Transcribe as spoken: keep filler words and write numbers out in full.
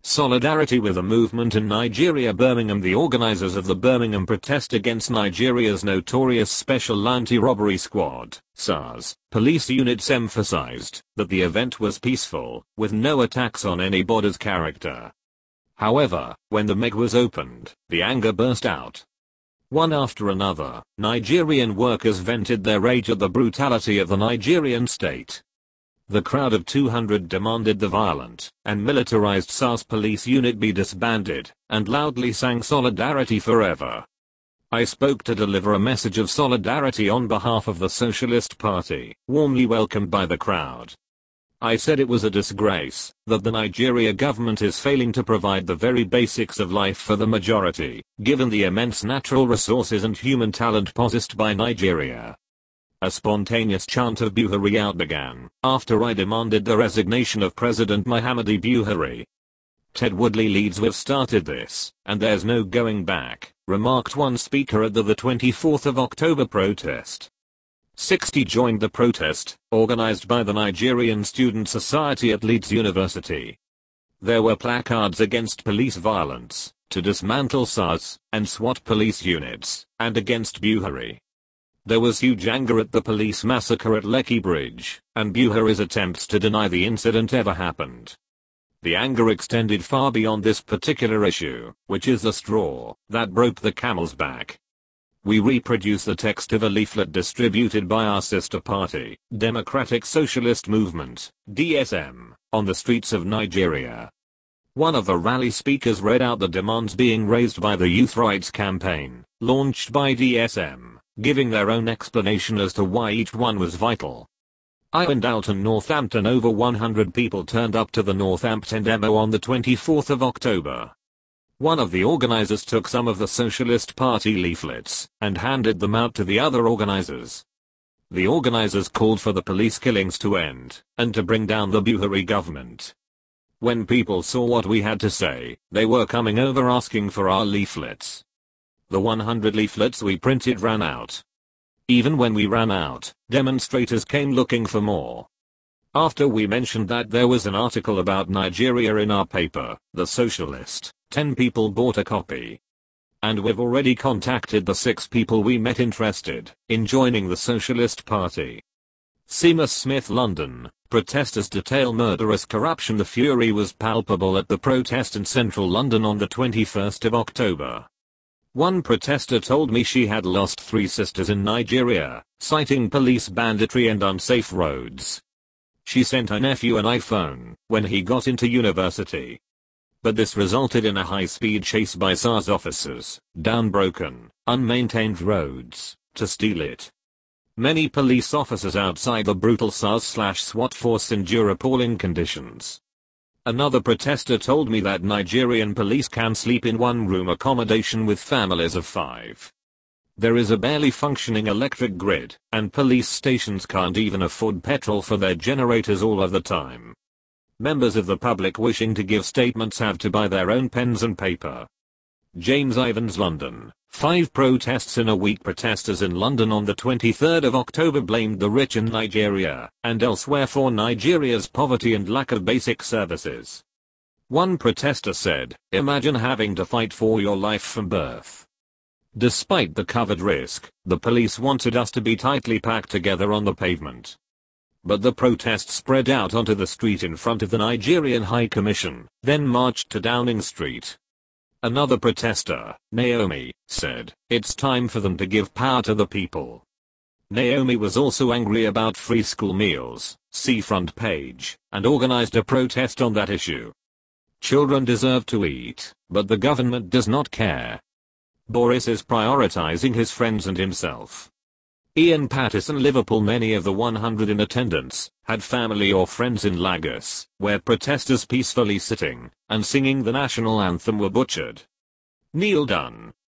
Solidarity with the movement in Nigeria. Birmingham. The organizers of the Birmingham protest against Nigeria's notorious Special Anti-Robbery Squad (S A R S) police units emphasized that the event was peaceful, with no attacks on anybody's character. However, when the M E G was opened, the anger burst out. One after another, Nigerian workers vented their rage at the brutality of the Nigerian state. The crowd of two hundred demanded the violent and militarized S A R S police unit be disbanded, and loudly sang "Solidarity Forever." I spoke to deliver a message of solidarity on behalf of the Socialist Party, warmly welcomed by the crowd. I said it was a disgrace that the Nigeria government is failing to provide the very basics of life for the majority, given the immense natural resources and human talent possessed by Nigeria. A spontaneous chant of Buhari out began after I demanded the resignation of President Muhammadu Buhari. "Ted Woodley leads. We've started this, and there's no going back," remarked one speaker at the, the twenty-fourth of October protest. sixty joined the protest, organized by the Nigerian Student Society at Leeds University. There were placards against police violence, to dismantle S A R S and SWAT police units, and against Buhari. There was huge anger at the police massacre at Lekki Bridge, and Buhari's attempts to deny the incident ever happened. The anger extended far beyond this particular issue, which is the straw that broke the camel's back. We reproduce the text of a leaflet distributed by our sister party, Democratic Socialist Movement, D S M, on the streets of Nigeria. One of the rally speakers read out the demands being raised by the Youth Rights Campaign, launched by D S M, giving their own explanation as to why each one was vital. I and Alton Northampton. Over one hundred people turned up to the Northampton demo on the twenty-fourth of October. One of the organizers took some of the Socialist Party leaflets and handed them out to the other organizers. The organizers called for the police killings to end and to bring down the Buhari government. When people saw what we had to say, they were coming over asking for our leaflets. The one hundred leaflets we printed ran out. Even when we ran out, demonstrators came looking for more. After we mentioned that there was an article about Nigeria in our paper, The Socialist, ten people bought a copy. And we've already contacted the six people we met interested in joining the Socialist Party. Seamus Smith, London. Protesters detail murderous corruption. The fury was palpable at the protest in central London on the twenty-first of October. One protester told me she had lost three sisters in Nigeria, citing police banditry and unsafe roads. She sent her nephew an iPhone when he got into university. But this resulted in a high-speed chase by S A R S officers down broken, unmaintained roads to steal it. Many police officers outside the brutal S A R S/SWAT force endure appalling conditions. Another protester told me that Nigerian police can sleep in one-room accommodation with families of five. There is a barely functioning electric grid, and police stations can't even afford petrol for their generators all of the time. Members of the public wishing to give statements have to buy their own pens and paper. James Ivans, London. Five protests in a week. Protesters in London on the twenty-third of October blamed the rich in Nigeria and elsewhere for Nigeria's poverty and lack of basic services. One protester said, "Imagine having to fight for your life from birth." Despite the covered risk, the police wanted us to be tightly packed together on the pavement. But the protest spread out onto the street in front of the Nigerian High Commission, then marched to Downing Street. Another protester, Naomi, said, "It's time for them to give power to the people." Naomi was also angry about free school meals, see front page, and organized a protest on that issue. Children deserve to eat, but the government does not care. Boris is prioritizing his friends and himself. Ian Paterson, Liverpool. Many of the one hundred in attendance had family or friends in Lagos, where protesters peacefully sitting and singing the national anthem were butchered. Neil Dunn,